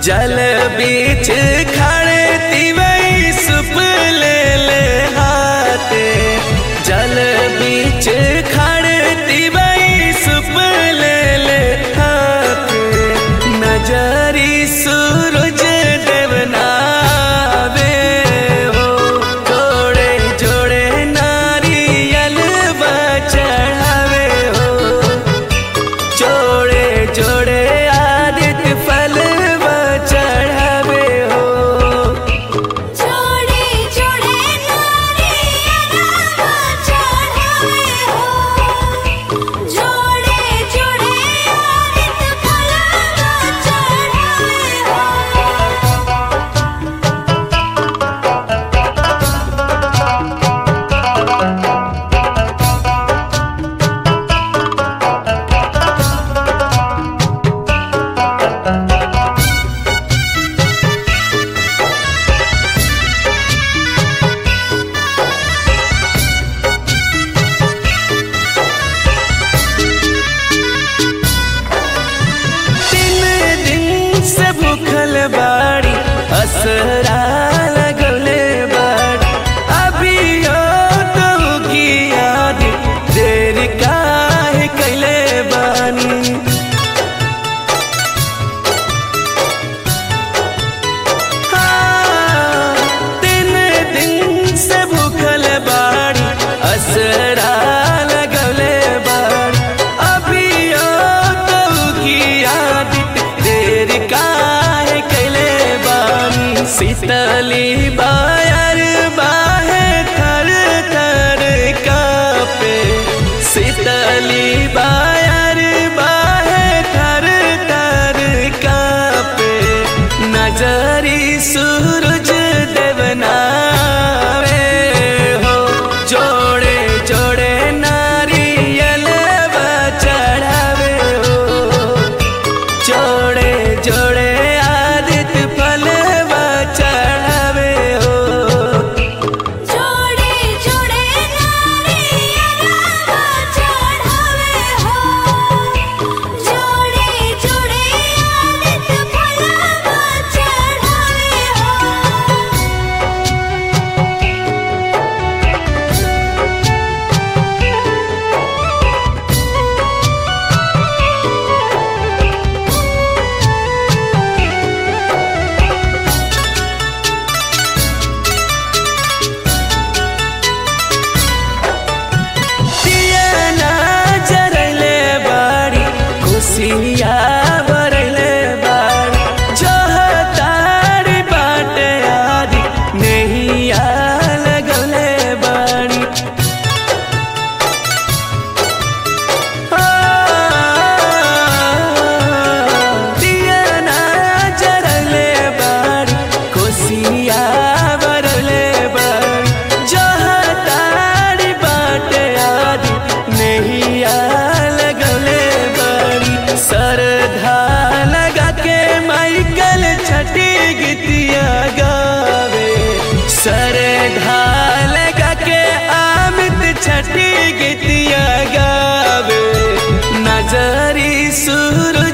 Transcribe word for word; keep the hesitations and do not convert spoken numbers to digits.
जल बीच खड़े तिवई सुप ले ले हाथे, जल बीच खड़े तिवई सुप ले ले हाथे, नजरी सूरज देवनावे हो, जोड़े जोड़े नारियल चढ़ावे हो, जोड़े जोड़े आदित्य फल चढ़ावे हो, जोड़े जोड़े नारियल चढ़ावे हो, जोड़े जोड़े आदित्य फल चढ़ावे हो। भूखल बाड़ी असरा लगले बाड़ी, अभी तो की याद देर काहे कैले बानी, हाँ, तीन दिन से भूखल बाड़ी असरा लगले बाड़ी, अभी तो की याद देर का शीतली बायर बाहे थर थर कापे, शीतली बायर बाहे थर थर कापे, नजरी सूरज देवनावे हो, जोड़े जोड़े नारियल चढ़ावे हो, जोड़े जोड़े आदित्य फल चढ़ावे हो, जोड़े जोड़े नारियल चढ़ावे हो, जोड़े जोड़े आदित्य फल चढ़ावे हो। खुशिया बरले बाड़ी, जो तारी बाटे आदि नैया लगले बाड़ी, दिया ना जरले बाड़ी, खुशिया बरले बाड़ी, जो तारी बाटे आदि नैया लगले सरधा लगा के माइकल छठी गीतिया गावे, सरधा लगा के आमित छठी गीतिया गावे, नजरी सुर